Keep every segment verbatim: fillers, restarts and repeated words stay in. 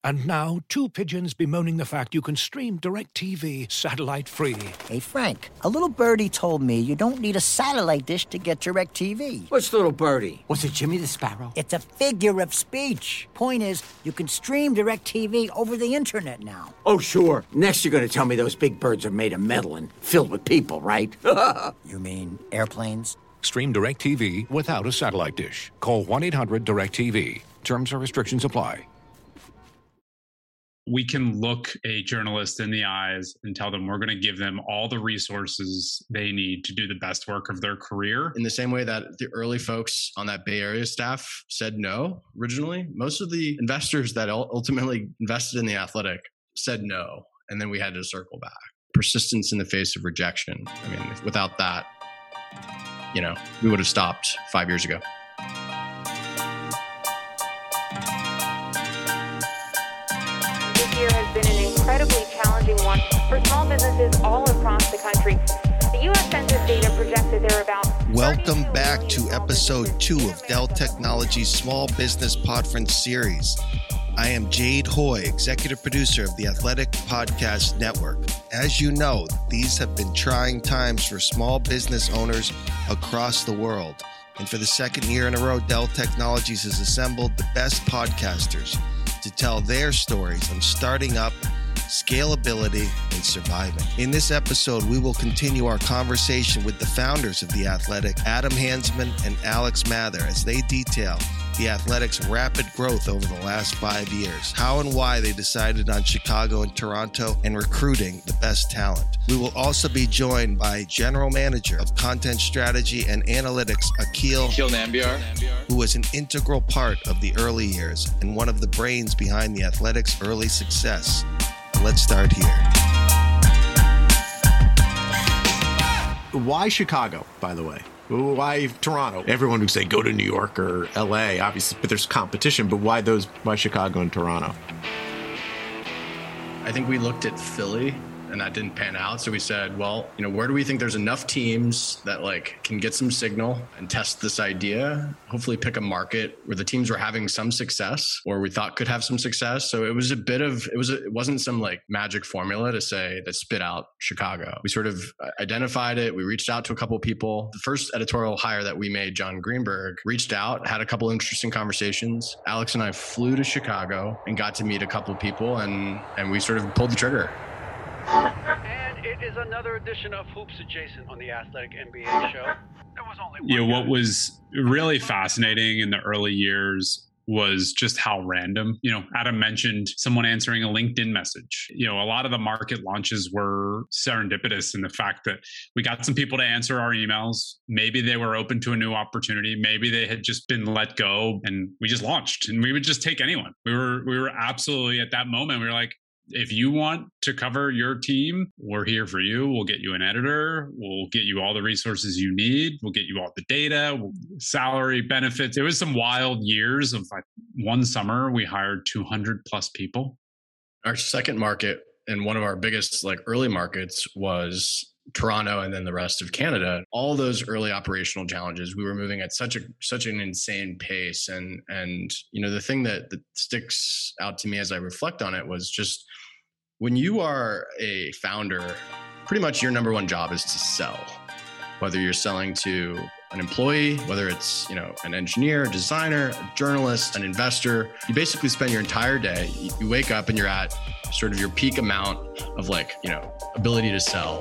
And now, two pigeons bemoaning the fact you can stream DirecTV satellite-free. Hey, Frank, a little birdie told me you don't need a satellite dish to get DirecTV. What's little birdie? Was it Jimmy the Sparrow? It's a figure of speech. Point is, you can stream DirecTV over the internet now. Oh, sure. Next you're going to tell me those big birds are made of metal and filled with people, right? You mean airplanes? Stream DirecTV without a satellite dish. Call one eight hundred direct T V. Terms and restrictions apply. We can look a journalist in the eyes and tell them we're going to give them all the resources they need to do the best work of their career. In the same way that the early folks on that Bay Area staff said no originally, most of the investors that ultimately invested in The Athletic said no. And then we had to circle back. Persistence in the face of rejection. I mean, without that, you know, we would have stopped five years ago. Has been an incredibly challenging one for small businesses all across the country. The U S Census data projects that there are about... Welcome back to episode two of Dell Technologies Small Business Podference series. I am Jade Hoy, executive producer of the Athletic Podcast Network. As you know, these have been trying times for small business owners across the world. And for the second year in a row, Dell Technologies has assembled the best podcasters to tell their stories on starting up, scalability, and surviving. In this episode, we will continue our conversation with the founders of The Athletic, Adam Hansman and Alex Mather, as they detail The Athletic's rapid growth over the last five years, how and why they decided on Chicago and Toronto, and recruiting the best talent. We will also be joined by General Manager of Content Strategy and Analytics, Akil, Akil Nambiar, who was an integral part of the early years and one of the brains behind The Athletic's early success. Let's start here. Why Chicago, by the way? Why Toronto? Everyone would say go to New York or L A, obviously, but there's competition. But why those? Why Chicago and Toronto? I think we looked at Philly and that didn't pan out. So we said, well, you know, where do we think there's enough teams that like can get some signal and test this idea? Hopefully pick a market where the teams were having some success or we thought could have some success. So it was a bit of, it was, a, it wasn't some like magic formula to say that spit out Chicago. We sort of identified it. We reached out to a couple of people. The first editorial hire that we made, John Greenberg, reached out, had a couple of interesting conversations. Alex and I flew to Chicago and got to meet a couple of people and, and we sort of pulled the trigger. And it is another edition of Hoops Adjacent on the Athletic N B A show. There was only one yeah, what guy. was really fascinating in the early years was just how random, you know, Adam mentioned someone answering a LinkedIn message. You know, a lot of the market launches were serendipitous in the fact that we got some people to answer our emails. Maybe they were open to a new opportunity. Maybe they had just been let go and we just launched and we would just take anyone. We were, we were absolutely at that moment. We were like, if you want to cover your team, we're here for you. We'll get you an editor. We'll get you all the resources you need. We'll get you all the data, salary, benefits. It was some wild years of like one summer, we hired two hundred plus people. Our second market and one of our biggest like early markets was Toronto and then the rest of Canada. All those early operational challenges, we were moving at such a such an insane pace. And and you know, the thing that, that sticks out to me as I reflect on it was just when you are a founder, pretty much your number one job is to sell. Whether you're selling to an employee, whether it's, you know, an engineer, a designer, a journalist, an investor, you basically spend your entire day, you wake up and you're at sort of your peak amount of like, you know, ability to sell.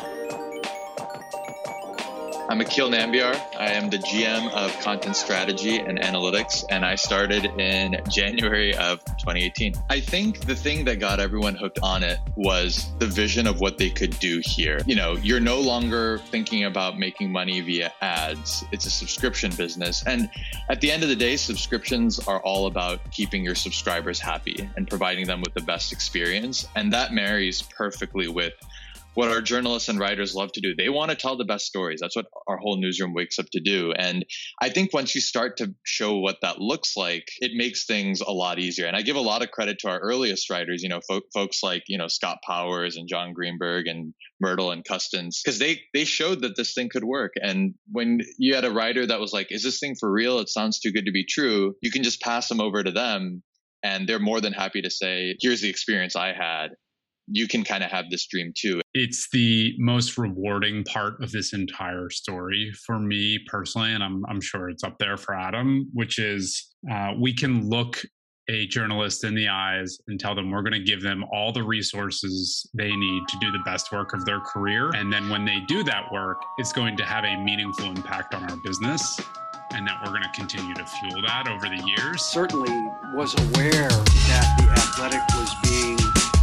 I'm Akil Nambiar. I am the G M of Content Strategy and Analytics, and I started in January of twenty eighteen. I think the thing that got everyone hooked on it was the vision of what they could do here. You know, you're no longer thinking about making money via ads. It's a subscription business. And at the end of the day, subscriptions are all about keeping your subscribers happy and providing them with the best experience. And that marries perfectly with what our journalists and writers love to do. They want to tell the best stories. That's what our whole newsroom wakes up to do. And I think once you start to show what that looks like, it makes things a lot easier. And I give a lot of credit to our earliest writers, you know, fo- folks like, you know, Scott Powers and John Greenberg and Myrtle and Custance, because they, they showed that this thing could work. And when you had a writer that was like, is this thing for real? It sounds too good to be true. You can just pass them over to them And they're more than happy to say, here's the experience I had. You can kind of have this dream too. It's the most rewarding part of this entire story for me personally, and I'm, I'm sure it's up there for Adam, which is uh, we can look a journalist in the eyes and tell them we're going to give them all the resources they need to do the best work of their career. And then when they do that work, it's going to have a meaningful impact on our business, and that we're going to continue to fuel that over the years. Certainly was aware that The Athletic was being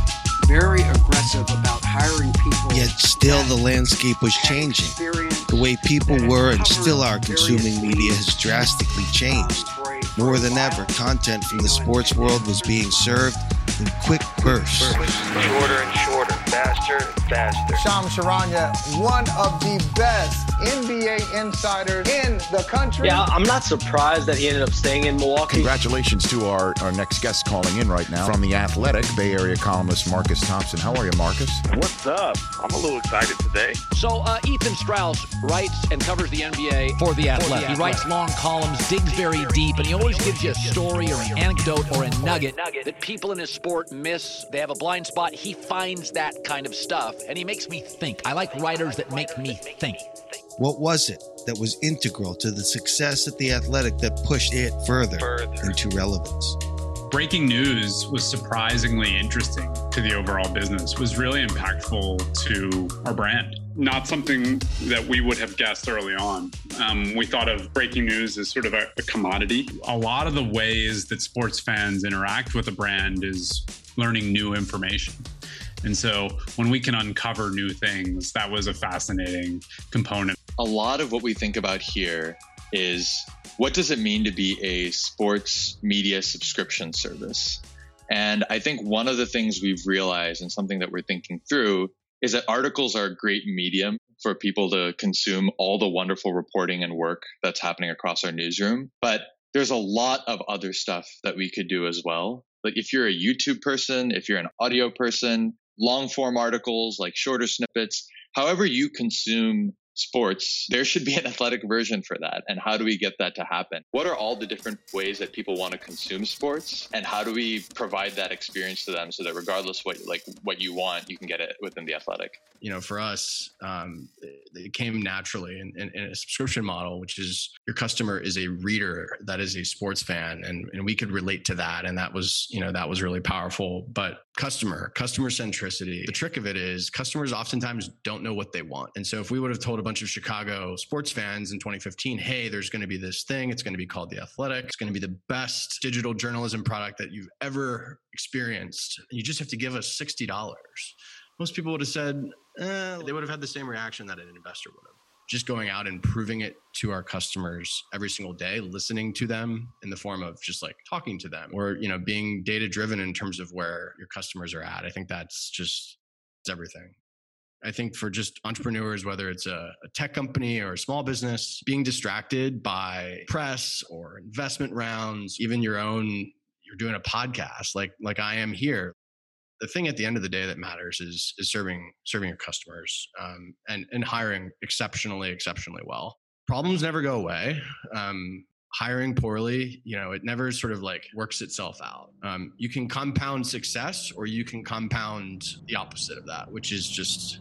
very aggressive about hiring people. Yet still the landscape was changing. The way people were and still are consuming media has drastically changed. More than ever, content from the sports world was being served in quick bursts. Shorter and shorter, faster and faster. Shams Charania, one of the best N B A insiders in the country. Yeah, I'm not surprised that he ended up staying in Milwaukee. Congratulations to our, our next guest calling in right now from The Athletic, Bay Area columnist Marcus Thompson. How are you, Marcus? What's up? I'm a little excited today. So uh, Ethan Strauss writes and covers the N B A for The Athletic. He writes long columns, digs very deep, and he always gives you a story or an anecdote or a nugget that people in his sport miss. They have a blind spot. He finds that kind of stuff, and he makes me think. I like writers that make me think. What was it that was integral to the success at The Athletic that pushed it further, further. into relevance? Breaking news was surprisingly interesting to the overall business, was really impactful to our brand. Not something that we would have guessed early on. Um, we thought of breaking news as sort of a, a commodity. A lot of the ways that sports fans interact with a brand is learning new information. And so when we can uncover new things, that was a fascinating component. A lot of what we think about here is, what does it mean to be a sports media subscription service? And I think one of the things we've realized, and something that we're thinking through, is that articles are a great medium for people to consume all the wonderful reporting and work that's happening across our newsroom. But there's a lot of other stuff that we could do as well. Like if you're a YouTube person, if you're an audio person, long form articles, like shorter snippets, however you consume sports, there should be an athletic version for that. And how do we get that to happen? What are all the different ways that people want to consume sports? And how do we provide that experience to them so that regardless what like what you want, you can get it within The Athletic? You know, for us, um, it came naturally in, in, in a subscription model, which is your customer is a reader that is a sports fan, and, and we could relate to that. And that was, you know, that was really powerful. But customer, customer centricity, the trick of it is customers oftentimes don't know what they want. And so if we would have told a bunch of Chicago sports fans in twenty fifteen, hey, there's going to be this thing, it's going to be called The Athletic, it's going to be the best digital journalism product that you've ever experienced, and you just have to give us sixty dollars. Most people would have said, eh, they would have had the same reaction that an investor would have. Just going out and proving it to our customers every single day, listening to them in the form of just like talking to them, or, you know, being data driven in terms of where your customers are at. I think that's just it's everything. I think for just entrepreneurs, whether it's a, a tech company or a small business, being distracted by press or investment rounds, even your own, you're doing a podcast like like I am here. The thing at the end of the day that matters is is serving serving your customers um, and and hiring exceptionally exceptionally well. Problems never go away. Um, hiring poorly, you know, it never sort of like works itself out. Um, you can compound success, or you can compound the opposite of that, which is just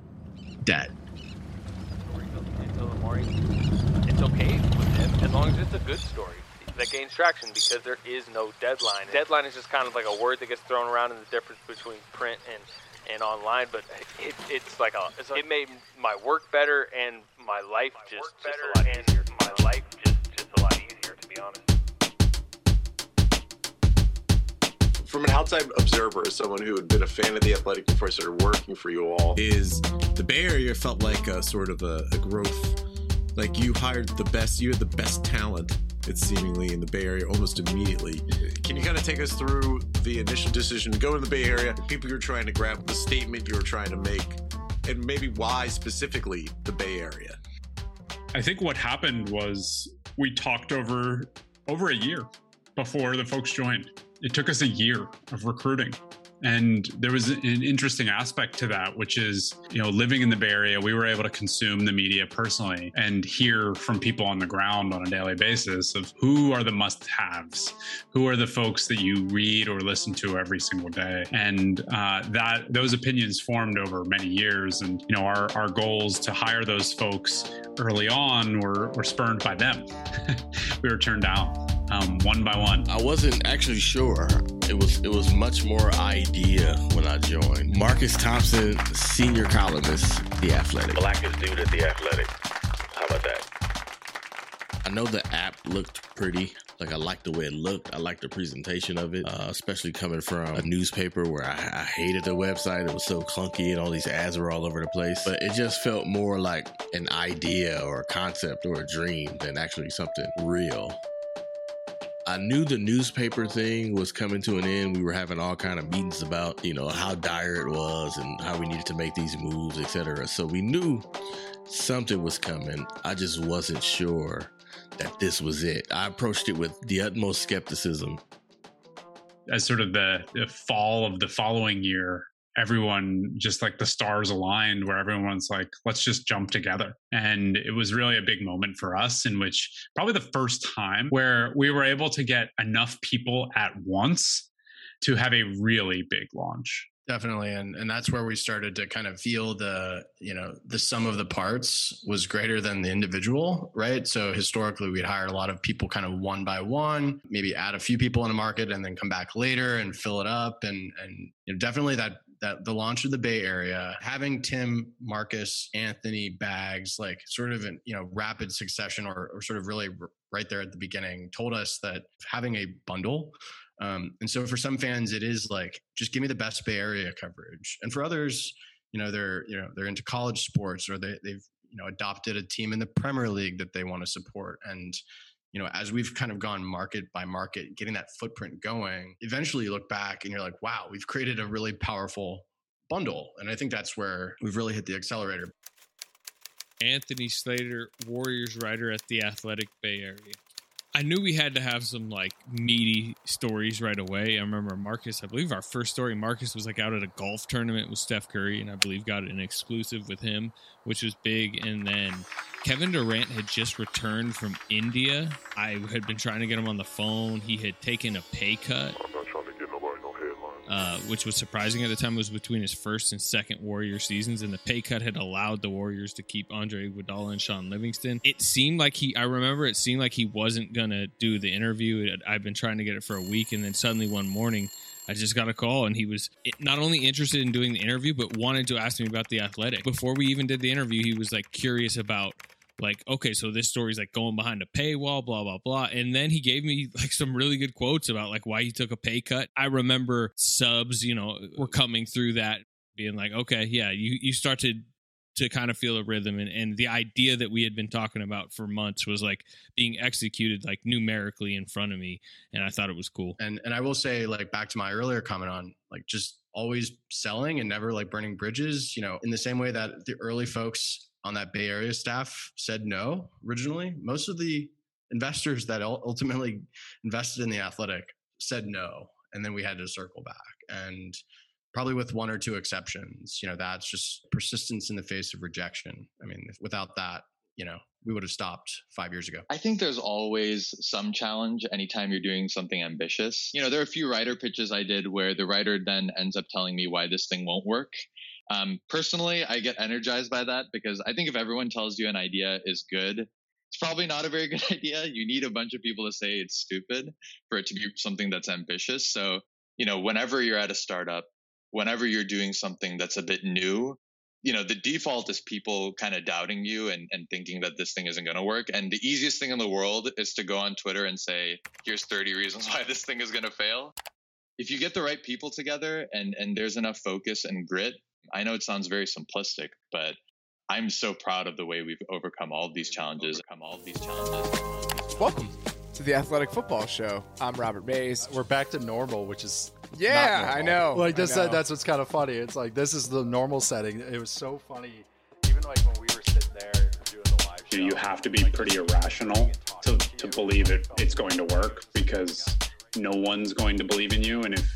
debt. Until the morning, it's okay with it as long as it's a good story that gains traction, because there is no deadline. Deadline is just kind of like a word that gets thrown around in the difference between print and, and online, but it, it's like a, it's a, it made my work better and my life my just, just a lot easier. My life just, just a lot easier, to be honest. From an outside observer, as someone who had been a fan of The Athletic before I started working for you all, is the Bay Area felt like a sort of a, a growth. Like you hired the best, you had the best talent, it's seemingly in the Bay Area almost immediately. Can you kind of take us through the initial decision to go to the Bay Area, the people you're trying to grab, the statement you were trying to make, and maybe why specifically the Bay Area? I think what happened was we talked over over a year before the folks joined. It took us a year of recruiting. And there was an interesting aspect to that, which is, you know, living in the Bay Area, we were able to consume the media personally and hear from people on the ground on a daily basis of who are the must-haves, who are the folks that you read or listen to every single day. And uh, that those opinions formed over many years. And, you know, our, our goals to hire those folks early on were, were spurned by them. We were turned down. Um, one by one. I wasn't actually sure. It was it was much more idea when I joined. Marcus Thompson, senior columnist, The Athletic. Blackest dude at The Athletic. How about that? I know the app looked pretty. Like, I liked the way it looked. I liked the presentation of it, uh, especially coming from a newspaper where I, I hated the website. It was so clunky and all these ads were all over the place. But it just felt more like an idea or a concept or a dream than actually something real. I knew the newspaper thing was coming to an end. We were having all kind of meetings about, you know, how dire it was and how we needed to make these moves, et cetera. So we knew something was coming. I just wasn't sure that this was it. I approached it with the utmost skepticism. As sort of the, the fall of the following year, everyone, just like the stars aligned, where everyone's like, let's just jump together. And it was really a big moment for us, in which probably the first time where we were able to get enough people at once to have a really big launch. Definitely. And and that's where we started to kind of feel the, you know, the sum of the parts was greater than the individual, right? So historically, we'd hire a lot of people kind of one by one, maybe add a few people in a market and then come back later and fill it up. And, and you know, definitely that, that the launch of the Bay Area, having Tim, Marcus, Anthony, Bags, like sort of in, you know, rapid succession or, or sort of really r- right there at the beginning, told us that having a bundle. Um, and so for some fans, it is like, just give me the best Bay Area coverage. And for others, you know, they're, you know, they're into college sports, or they, they've, you know, adopted a team in the Premier League that they want to support. And, you know, as we've kind of gone market by market, getting that footprint going, eventually you look back and you're like, wow, we've created a really powerful bundle. And I think that's where we've really hit the accelerator. Anthony Slater, Warriors writer at The Athletic Bay Area. I knew we had to have some like meaty stories right away. I remember Marcus, I believe our first story, Marcus was like out at a golf tournament with Steph Curry, and I believe got an exclusive with him, which was big. And then Kevin Durant had just returned from India. I had been trying to get him on the phone. He had taken a pay cut. I'm not trying to get nobody no headlines. Uh, which was surprising at the time. It was between his first and second Warrior seasons, and the pay cut had allowed the Warriors to keep Andre Iguodala and Sean Livingston. It seemed like he, I remember it seemed like he wasn't going to do the interview. I've been trying to get it for a week, and then suddenly one morning, I just got a call, and he was not only interested in doing the interview, but wanted to ask me about The Athletic. Before we even did the interview, he was like curious about, like, okay, so this story's like going behind a paywall, blah, blah, blah. And then he gave me like some really good quotes about like why he took a pay cut. I remember subs, you know, were coming through that being like, okay, yeah, you, you start to, to kind of feel a rhythm. And, and the idea that we had been talking about for months was like being executed like numerically in front of me. And I thought it was cool. And, and I will say, like, back to my earlier comment on like just always selling and never like burning bridges, you know, in the same way that the early folks on that Bay Area staff said no originally, most of the investors that ultimately invested in The Athletic said no. And then we had to circle back. And probably with one or two exceptions, you know, that's just persistence in the face of rejection. I mean, if, without that, you know, we would have stopped five years ago. I think there's always some challenge anytime you're doing something ambitious. You know, there are a few writer pitches I did where the writer then ends up telling me why this thing won't work. Um, personally, I get energized by that because I think if everyone tells you an idea is good, it's probably not a very good idea. You need a bunch of people to say it's stupid for it to be something that's ambitious. So, you know, whenever you're at a startup, whenever you're doing something that's a bit new, you know, the default is people kind of doubting you and, and thinking that this thing isn't going to work. And the easiest thing in the world is to go on Twitter and say, here's thirty reasons why this thing is going to fail. If you get the right people together and, and there's enough focus and grit, I know it sounds very simplistic, but I'm so proud of the way we've overcome all of these challenges. Overcome all of these challenges. Welcome to the Athletic Football Show. I'm Robert Mays. We're back to normal, which is yeah, I know. Like this, I know. That's what's kind of funny. It's like this is the normal setting. It was so funny, even like when we were sitting there doing the live show. You have to be pretty irrational to to believe it it's going to work because no one's going to believe in you, and if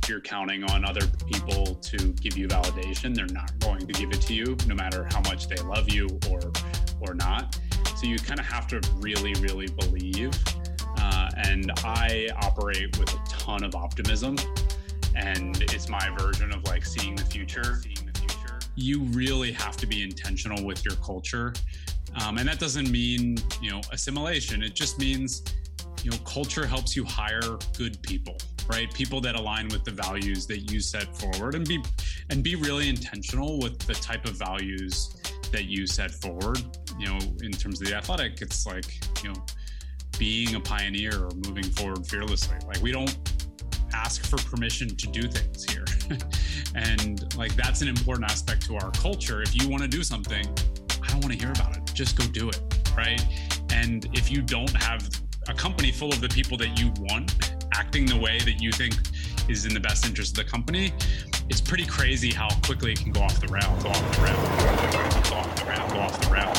if you're counting on other people to give you validation, they're not going to give it to you, no matter how much they love you or or not. So you kind of have to really, really believe. Uh, and I operate with a ton of optimism, and it's my version of like seeing the future. Seeing the future. You really have to be intentional with your culture. Um, and that doesn't mean, you know, assimilation. It just means, you know, culture helps you hire good people, right? People that align with the values that you set forward, and be and be really intentional with the type of values that you set forward. You know, in terms of the Athletic, it's like, you know, being a pioneer or moving forward fearlessly. Like, we don't ask for permission to do things here. And like, that's an important aspect to our culture. If you want to do something, I don't want to hear about it. Just go do it, right? And if you don't have a company full of the people that you want acting the way that you think is in the best interest of the company, it's pretty crazy how quickly it can go off the rails, go off the rails, go off the rails, go off the rails.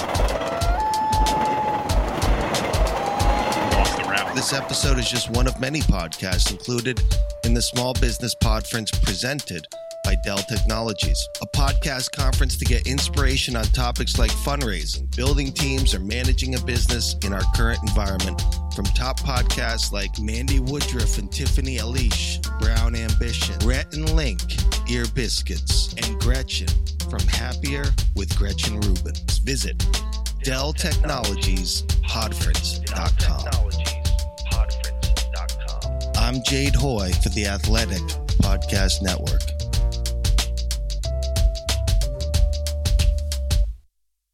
Go off the rails. This episode is just one of many podcasts included in the Small Business Podference presented by Dell Technologies, a podcast conference to get inspiration on topics like fundraising, building teams, or managing a business in our current environment from top podcasts like Mandy Woodruff and Tiffany Elish, Brown Ambition, Rhett and Link, Ear Biscuits, and Gretchen from Happier with Gretchen Rubin. Visit Dell Technologies Podference dot com. I'm Jade Hoy for the Athletic Podcast Network.